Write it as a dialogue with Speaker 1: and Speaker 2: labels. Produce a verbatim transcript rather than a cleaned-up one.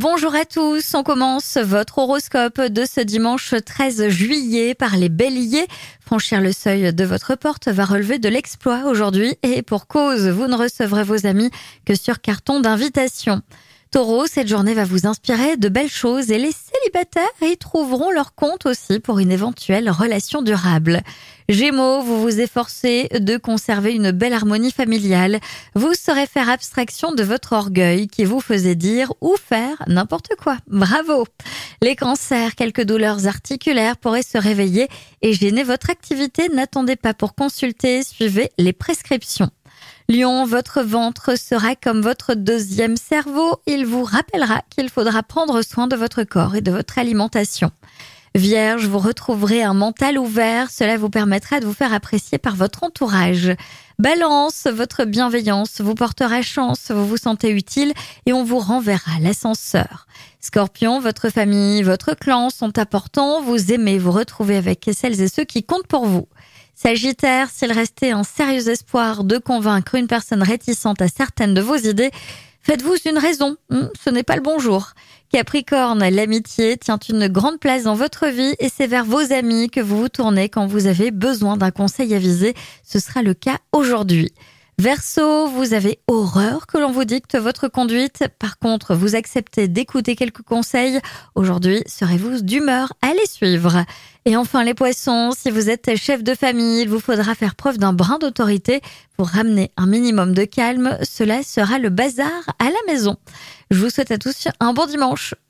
Speaker 1: Bonjour à tous, on commence votre horoscope de ce dimanche treize juillet par les béliers. Franchir le seuil de votre porte va relever de l'exploit aujourd'hui et pour cause, vous ne recevrez vos amis que sur carton d'invitation. Taureau, cette journée va vous inspirer de belles choses et les célibataires y trouveront leur compte aussi pour une éventuelle relation durable. Gémeaux, vous vous efforcez de conserver une belle harmonie familiale. Vous saurez faire abstraction de votre orgueil qui vous faisait dire ou faire n'importe quoi. Bravo! Les cancers, quelques douleurs articulaires pourraient se réveiller et gêner votre activité. N'attendez pas pour consulter, suivez les prescriptions. Lion, votre ventre sera comme votre deuxième cerveau. Il vous rappellera qu'il faudra prendre soin de votre corps et de votre alimentation. Vierge, vous retrouverez un mental ouvert. Cela vous permettra de vous faire apprécier par votre entourage. Balance, votre bienveillance vous portera chance. Vous vous sentez utile et on vous renverra l'ascenseur. Scorpion, votre famille, votre clan sont importants. Vous aimez vous retrouver avec celles et ceux qui comptent pour vous. Sagittaire, s'il restait un sérieux espoir de convaincre une personne réticente à certaines de vos idées, faites-vous une raison, ce n'est pas le bon jour. Capricorne, l'amitié tient une grande place dans votre vie et c'est vers vos amis que vous vous tournez quand vous avez besoin d'un conseil avisé. Ce sera le cas aujourd'hui. Verseau, vous avez horreur que l'on vous dicte votre conduite. Par contre, vous acceptez d'écouter quelques conseils. Aujourd'hui, serez-vous d'humeur à les suivre. Et enfin, les poissons, si vous êtes chef de famille, il vous faudra faire preuve d'un brin d'autorité pour ramener un minimum de calme. Cela sera le bazar à la maison. Je vous souhaite à tous un bon dimanche.